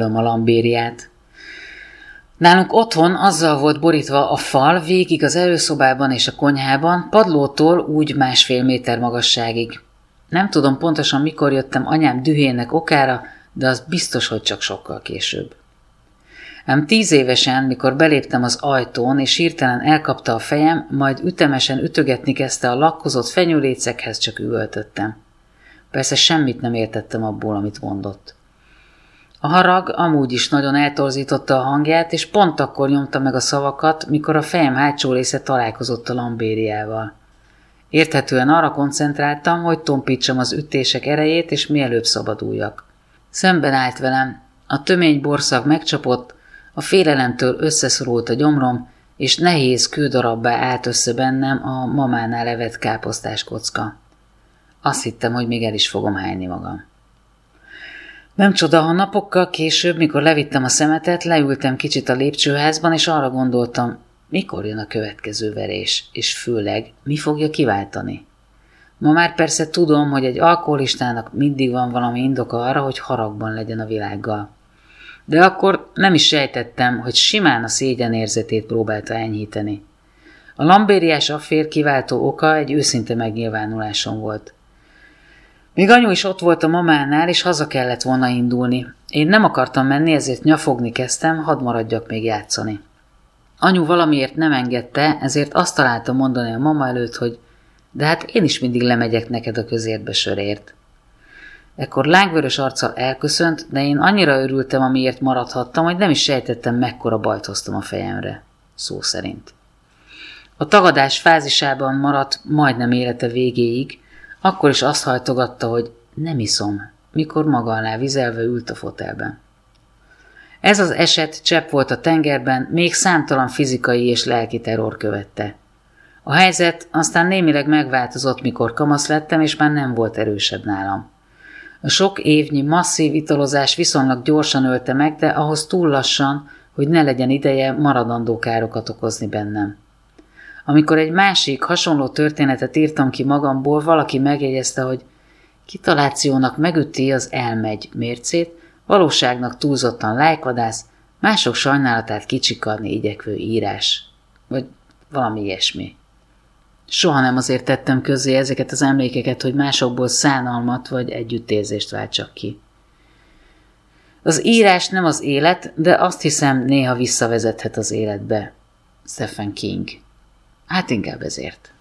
gyűlölöm a lambériát. Nálunk otthon azzal volt borítva a fal végig az előszobában és a konyhában, padlótól úgy 1,5 méter magasságig. Nem tudom pontosan, mikor jöttem anyám dühének okára, de az biztos, hogy csak sokkal később. Ám 10 évesen, mikor beléptem az ajtón, és hirtelen elkapta a fejem, majd ütemesen ütögetni kezdte a lakkozott fenyőlécekhez, csak üvöltöttem. Persze semmit nem értettem abból, amit mondott. A harag amúgy is nagyon eltorzította a hangját, és pont akkor nyomta meg a szavakat, mikor a fejem hátsó része találkozott a lambériával. Érthetően arra koncentráltam, hogy tompítsam az ütések erejét, és mielőbb szabaduljak. Szemben állt velem, a tömény borszag megcsapott, a félelemtől összeszorult a gyomrom, és nehéz kődarabbá állt össze bennem a mamánál evett káposztás kocka. Azt hittem, hogy még el is fogom hányni magam. Nem csoda, ha napokkal később, mikor levittem a szemetet, leültem kicsit a lépcsőházban, és arra gondoltam, mikor jön a következő verés, és főleg, mi fogja kiváltani. Ma már persze tudom, hogy egy alkoholistának mindig van valami indoka arra, hogy haragban legyen a világgal. De akkor nem is sejtettem, hogy simán a szégyenérzetét próbálta enyhíteni. A lambériás affér kiváltó oka egy őszinte megnyilvánulásom volt. Még anyu is ott volt a mamánál, és haza kellett volna indulni. Én nem akartam menni, ezért nyafogni kezdtem, hadd maradjak még játszani. Anyu valamiért nem engedte, ezért azt találtam mondani a mama előtt, hogy de hát én is mindig lemegyek neked a közértbe sörért. Ekkor lángvörös arccal elköszönt, de én annyira örültem, amiért maradhattam, hogy nem is sejtettem, mekkora bajt hoztam a fejemre. Szó szerint. A tagadás fázisában maradt majdnem élete végéig, akkor is azt hajtogatta, hogy nem iszom, mikor maga alá vizelve ült a fotelben. Ez az eset csepp volt a tengerben, még számtalan fizikai és lelki terror követte. A helyzet aztán némileg megváltozott, mikor kamasz lettem, és már nem volt erősebb nálam. A sok évnyi masszív italozás viszonylag gyorsan ölte meg, de ahhoz túl lassan, hogy ne legyen ideje maradandó károkat okozni bennem. Amikor egy másik, hasonló történetet írtam ki magamból, valaki megjegyezte, hogy kitalációnak megüti az elmegy mércét, valóságnak túlzottan lájkvadász, mások sajnálatát kicsikarni igyekvő írás. Vagy valami ilyesmi. Soha nem azért tettem közzé ezeket az emlékeket, hogy másokból szánalmat vagy együttérzést váltsak ki. Az írás nem az élet, de azt hiszem néha visszavezethet az életbe. Stephen King. Hát inkább ezért.